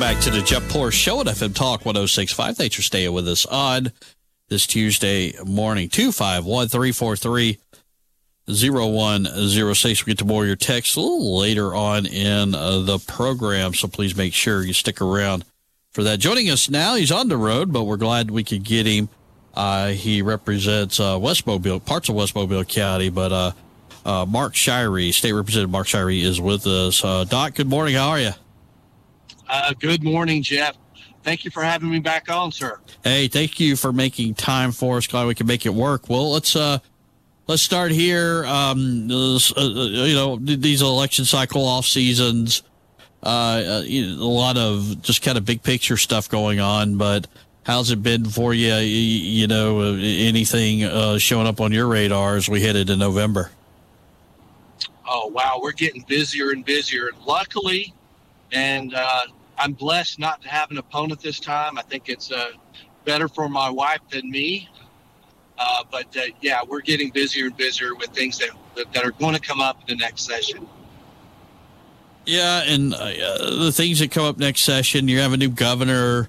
back to the Jeff Poor Show at FM Talk 106.5. Thanks for staying with us on this Tuesday morning. 251-343-0106. We'll get to more of your texts a little later on in the program, so please make sure you stick around for that. Joining us now, he's on the road, but we're glad we could get him. He represents West Mobile, parts of West Mobile County, but Mark Shirey, State Representative Mark Shirey, is with us. Doc, good morning. How are you? Good morning, Jeff. Thank you for having me back on, sir. Hey, thank you for making time for us. Glad we can make it work. Well, let's start here. These election cycle off seasons, a lot of just kind of big picture stuff going on. But how's it been for you? Anything showing up on your radar as we head into November? Oh, wow. We're getting busier and busier. Luckily, and I'm blessed not to have an opponent this time. I think it's better for my wife than me. But we're getting busier and busier with things that are going to come up in the next session. Yeah, and the things that come up next session, you have a new governor,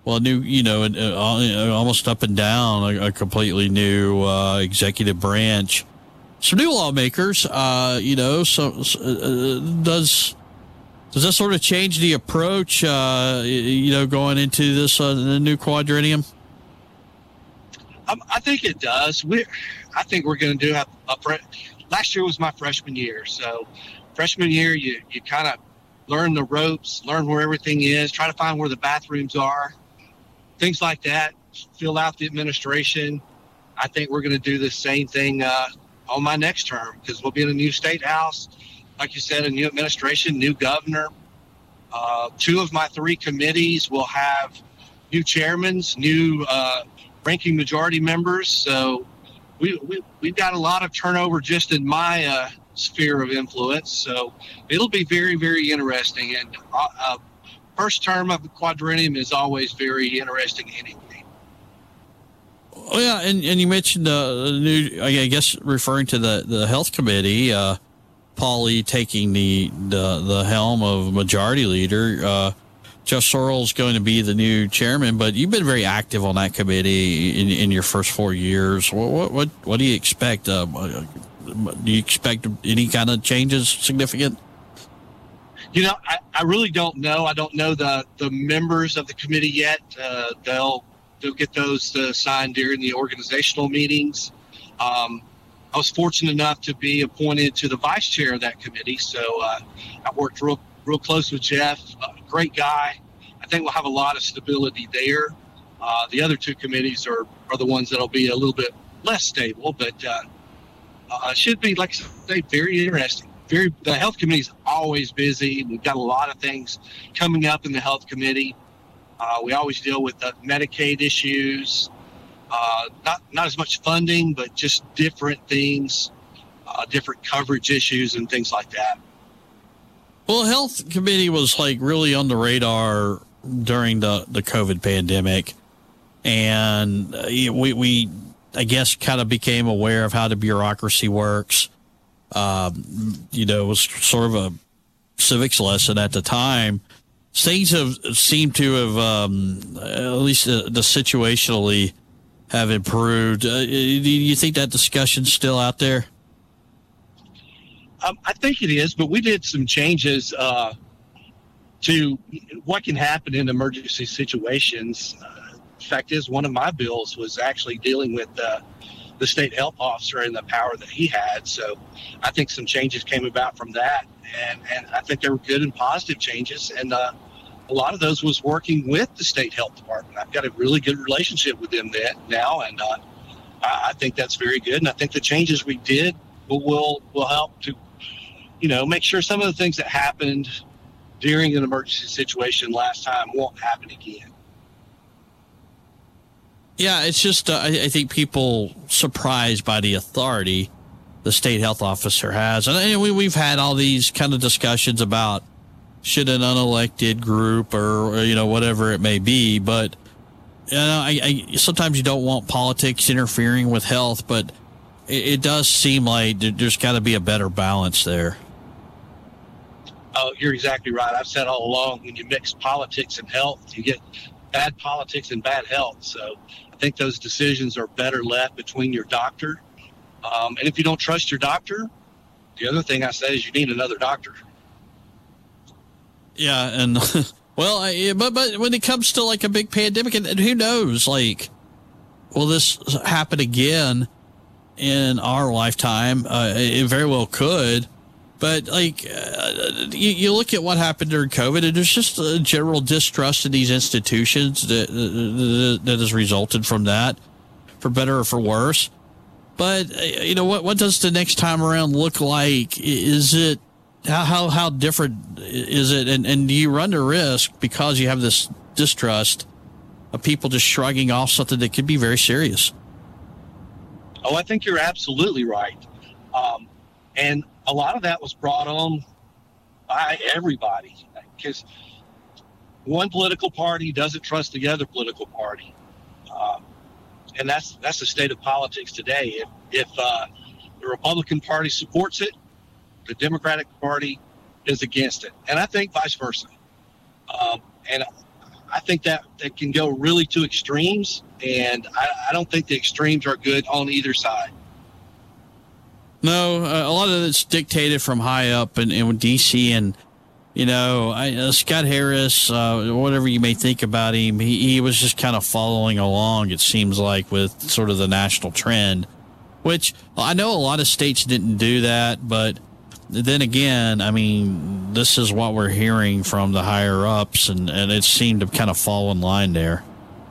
almost up and down, a completely new executive branch. Some new lawmakers, does that sort of change the approach, going into this the new quadrennium? I think it does. I think we're going to do last year was my freshman year. So freshman year, you kind of learn the ropes, learn where everything is, try to find where the bathrooms are, things like that, fill out the administration. I think we're going to do the same thing on my next term because we'll be in a new state house. Like you said, a new administration, new governor. 2 of my 3 committees will have new chairmen, new ranking majority members. So we've got a lot of turnover just in my sphere of influence. So it'll be very, very interesting. And first term of the quadrennium is always very interesting anyway. Oh, yeah, and you mentioned the new, I guess, referring to the health committee, Paulie taking the helm of majority leader. Jeff Sorrell's going to be the new chairman, but you've been very active on that committee in your first 4 years. What do you expect? Do you expect any kind of changes significant? I really don't know. I don't know the members of the committee yet. They'll get those signed during the organizational meetings. I was fortunate enough to be appointed to the vice chair of that committee. So I worked real close with Jeff, great guy. I think we'll have a lot of stability there. The other 2 committees are the ones that'll be a little bit less stable, but should be, like I say, very interesting. The health committee is always busy. We've got a lot of things coming up in the health committee. We always deal with the Medicaid issues. Not as much funding, but just different things, different coverage issues and things like that. Well, health committee was really on the radar during the COVID pandemic. And we I guess, kind of became aware of how the bureaucracy works. It was sort of a civics lesson at the time. Things have seemed to have, at least the situationally, have improved. Do you think that discussion's still out there? I think it is, but we did some changes to what can happen in emergency situations. Fact is, one of my bills was actually dealing with the state health officer and the power that he had. So I think some changes came about from that, and I think they were good and positive changes. And a lot of those was working with the state health department. I've got a really good relationship with them now, and I think that's very good. And I think the changes we did will help to, make sure some of the things that happened during an emergency situation last time won't happen again. Yeah, it's just, I think people surprised by the authority the state health officer has. And we've had all these kind of discussions about should an unelected group or whatever it may be. But, I sometimes you don't want politics interfering with health, but it does seem like there's got to be a better balance there. Oh, you're exactly right. I've said all along, when you mix politics and health, you get bad politics and bad health. So I think those decisions are better left between your doctor. And if you don't trust your doctor, the other thing I say is you need another doctor. Yeah, and well, but when it comes to like a big pandemic, and who knows, like, will this happen again in our lifetime? It very well could. But like, you look at what happened during COVID, and there's just a general distrust in these institutions that has resulted from that, for better or for worse. But you know, what does the next time around look like? Is it how different is it? And do you run the risk, because you have this distrust, of people just shrugging off something that could be very serious? Oh, I think you're absolutely right. And a lot of that was brought on by everybody, because one political party doesn't trust the other political party. And that's the state of politics today. If the Republican Party supports it, the Democratic Party is against it. And I think vice versa. And I think that can go really to extremes. And I don't think the extremes are good on either side. No, a lot of it's dictated from high up in D.C. and, you know, Scott Harris, whatever you may think about him, he was just kind of following along, it seems like, with sort of the national trend, which I know a lot of states didn't do that. But then again, I mean, this is what we're hearing from the higher ups, and it seemed to kind of fall in line there.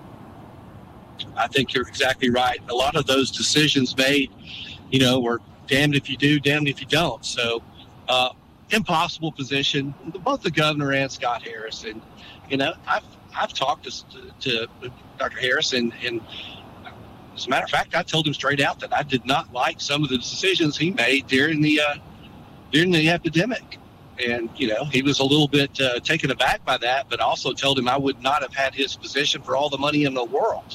I think you're exactly right. A lot of those decisions made, you know, were damned if you do, damned if you don't. So, impossible position, both the governor and Scott Harris. And, you know, I've talked to Dr. Harris, and as a matter of fact, I told him straight out that I did not like some of the decisions he made during the epidemic. And, you know, he was a little bit taken aback by that, but also told him I would not have had his position for all the money in the world.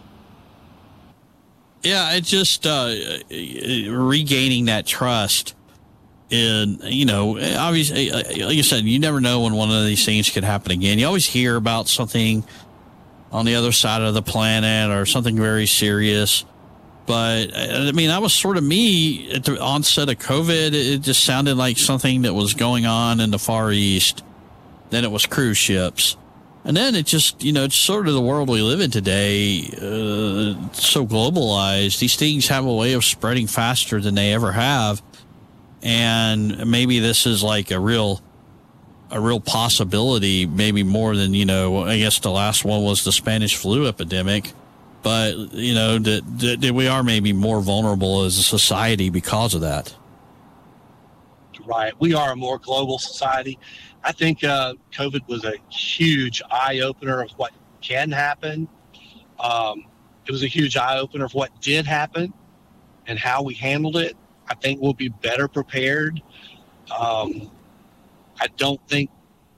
Yeah, it just regaining that trust in, you know, obviously, like you said, you never know when one of these things could happen again. You always hear about something on the other side of the planet or something very serious. But, I mean, that was sort of me at the onset of COVID. It just sounded like something that was going on in the Far East. Then it was cruise ships. And then it just, you know, it's sort of the world we live in today, so globalized. These things have a way of spreading faster than they ever have. And maybe this is like a real possibility, maybe more than, you know, I guess the last one was the Spanish flu epidemic. But, you know, that we are maybe more vulnerable as a society because of that. Right. We are a more global society. I think COVID was a huge eye-opener of what can happen. It was a huge eye-opener of what did happen and how we handled it. I think we'll be better prepared. I don't think,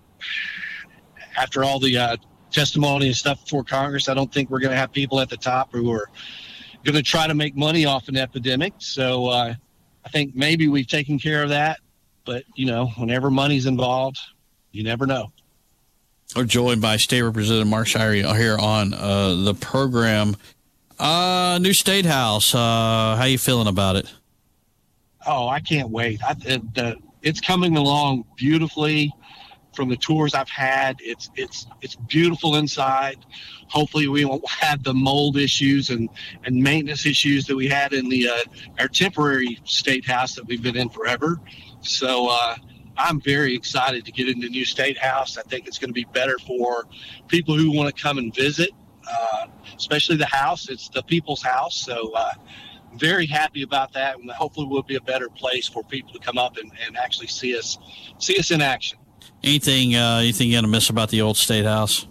after all the testimony and stuff before Congress, I don't think we're going to have people at the top who are going to try to make money off an epidemic. So I think maybe we've taken care of that. But, you know, whenever money's involved, you never know. We're joined by State Representative Mark Shirey here on the program. New State House, how you feeling about it? Oh, I can't wait. It's coming along beautifully. From the tours I've had, it's beautiful inside. Hopefully we won't have the mold issues and maintenance issues that we had in our temporary state house that we've been in forever. So I'm very excited to get into New State House. I think it's going to be better for people who want to come and visit, especially the house. It's the people's house. So very happy about that. And hopefully we'll be a better place for people to come up and actually see us in action. Anything you think you're going to miss about the old State House?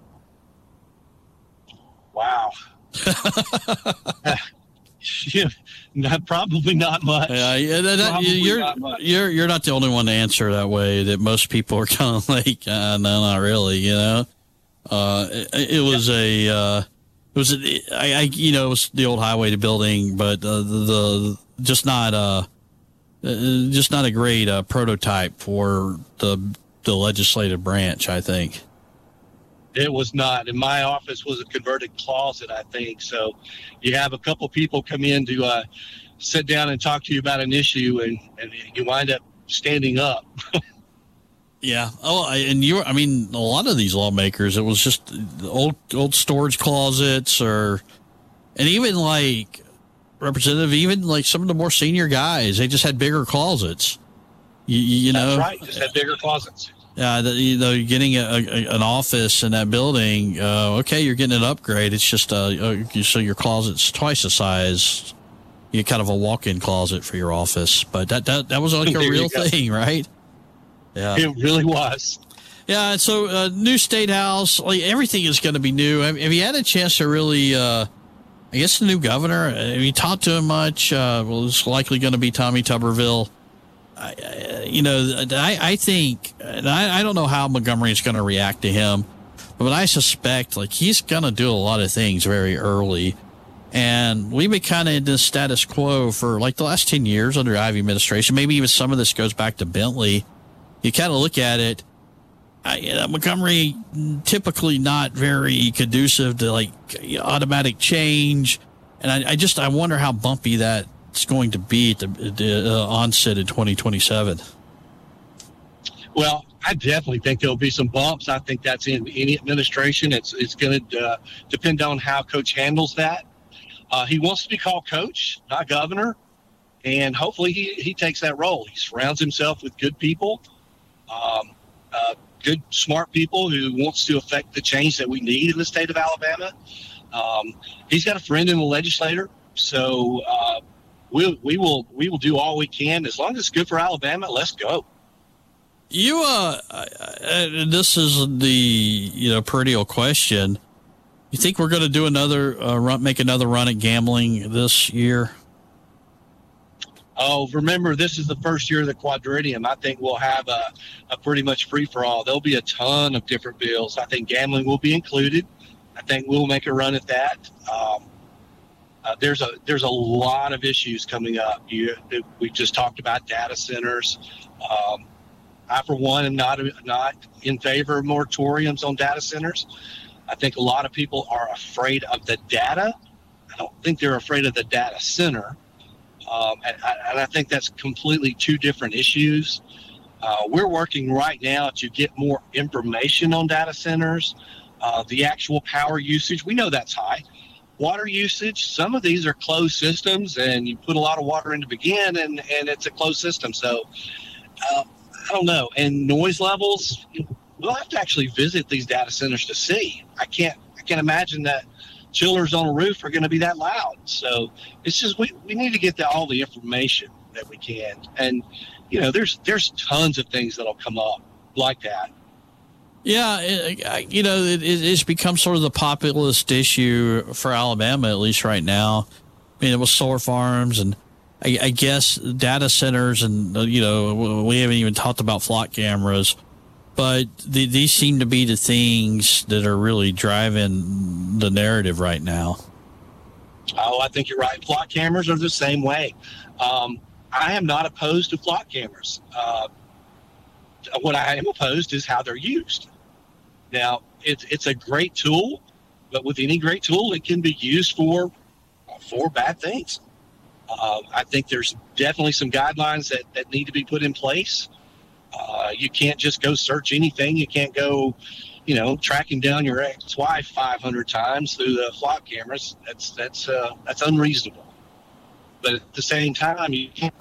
Wow. Probably not much. You're not the only one to answer that way. That most people are kind of like, no, not really. You know, it was it was the old highway to building, but the just not just not a great prototype for the legislative branch, I think. It was not. And my office was a converted closet, I think. So you have a couple people come in to sit down and talk to you about an issue, and you wind up standing up. Yeah. Oh, I mean, a lot of these lawmakers, it was just old storage closets, and even like Representative, even like some of the more senior guys, they just had bigger closets. You know, that's right. Just had bigger closets. Yeah, you're getting an office in that building. Okay, you're getting an upgrade. It's just so your closet's twice the size. You kind of a walk-in closet for your office, but that was like a real thing, right? Yeah, it really was. Yeah, so new state house, like everything is going to be new. Have you had a chance to really? I guess the new governor. Have you talked to him much? Well, it's likely going to be Tommy Tuberville. I think, and I don't know how Montgomery is going to react to him, but I suspect like he's going to do a lot of things very early. And we've been kind of in this status quo for like the last 10 years under Ivey administration. Maybe even some of this goes back to Bentley. You kind of look at it, Montgomery typically not very conducive to like automatic change. And I wonder how bumpy that's going to be at the onset in 2027. Well, I definitely think there'll be some bumps. I think that's in any administration. It's going to depend on how Coach handles that. He wants to be called coach, not governor. And hopefully he takes that role. He surrounds himself with good people. Good, smart people who wants to affect the change that we need in the state of Alabama. He's got a friend in the legislature, so we will do all we can as long as it's good for Alabama. Let's go. You this is the perennial question. You think we're going to do make another run at gambling this year? Oh, remember, this is the first year of the quadrennium. I think we'll have a pretty much free-for-all. There'll be a ton of different bills. I think gambling will be included. I think we'll make a run at that. There's a lot of issues coming up. We just talked about data centers. I, for one, am not in favor of moratoriums on data centers. I think a lot of people are afraid of the data. I don't think they're afraid of the data center. And I think that's completely two different issues. We're working right now to get more information on data centers, the actual power usage. We know that's high. Water usage, some of these are closed systems, and you put a lot of water in to begin, and it's a closed system. So I don't know. And noise levels, we'll have to actually visit these data centers to see. I can't imagine that chillers on a roof are going to be that loud. So it's just we need to get all the information that we can. And there's tons of things that'll come up like that. Yeah, it's become sort of the populist issue for Alabama, at least right now. I mean, it was solar farms and I guess data centers, and we haven't even talked about flock cameras. But these seem to be the things that are really driving the narrative right now. Oh, I think you're right. Flock cameras are the same way. I am not opposed to flock cameras. What I am opposed is how they're used. Now, it's a great tool, but with any great tool, it can be used for bad things. I think there's definitely some guidelines that need to be put in place. You can't just go search anything. You can't go, tracking down your ex-wife 500 times through the flock cameras. That's unreasonable. But at the same time, you can't.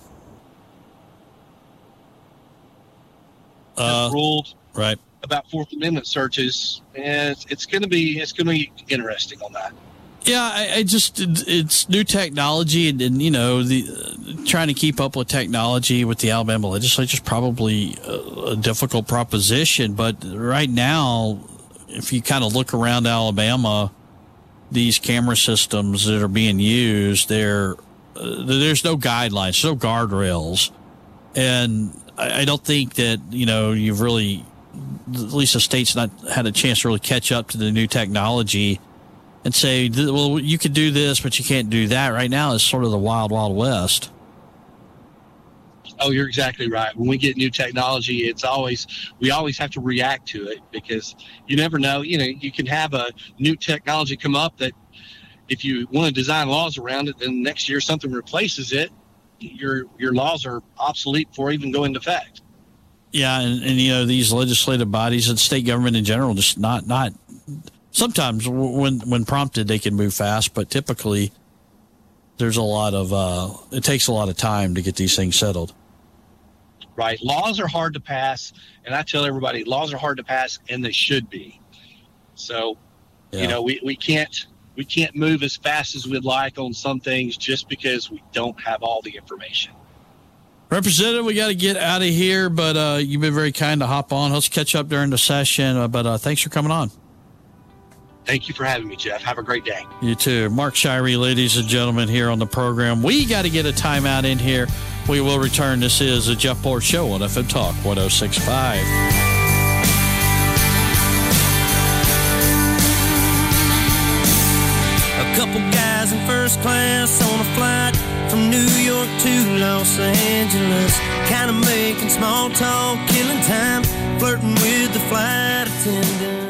Ruled right about Fourth Amendment searches, and it's going to be interesting on that. Yeah, it's new technology, and trying to keep up with technology with the Alabama legislature is probably a difficult proposition. But right now, if you kind of look around Alabama, these camera systems that are being used, there's no guidelines, no guardrails, and I don't think that you've really, at least the state's not had a chance to really catch up to the new technology and say, well, you could do this, but you can't do that. Right now, it's sort of the wild, wild west. Oh, you're exactly right. When we get new technology, we always have to react to it, because you never know. You can have a new technology come up that, if you want to design laws around it, then next year something replaces it. Your laws are obsolete before even go into effect. Yeah, and these legislative bodies and state government in general, just not sometimes when prompted they can move fast, but typically there's a lot of it takes a lot of time to get these things settled. Right. Laws are hard to pass, and I tell everybody laws are hard to pass, and they should be. So, we can't move as fast as we'd like on some things just because we don't have all the information. Representative, we got to get out of here, but you've been very kind to hop on. Let's catch up during the session, but thanks for coming on. Thank you for having me, Jeff. Have a great day. You too. Mark Shirey, ladies and gentlemen, here on the program. We got to get a timeout in here. We will return. This is the Jeff Bohr Show on FM Talk 106.5. A couple guys in first class on a flight from New York to Los Angeles, kind of making small talk, killing time, flirting with the flight attendant.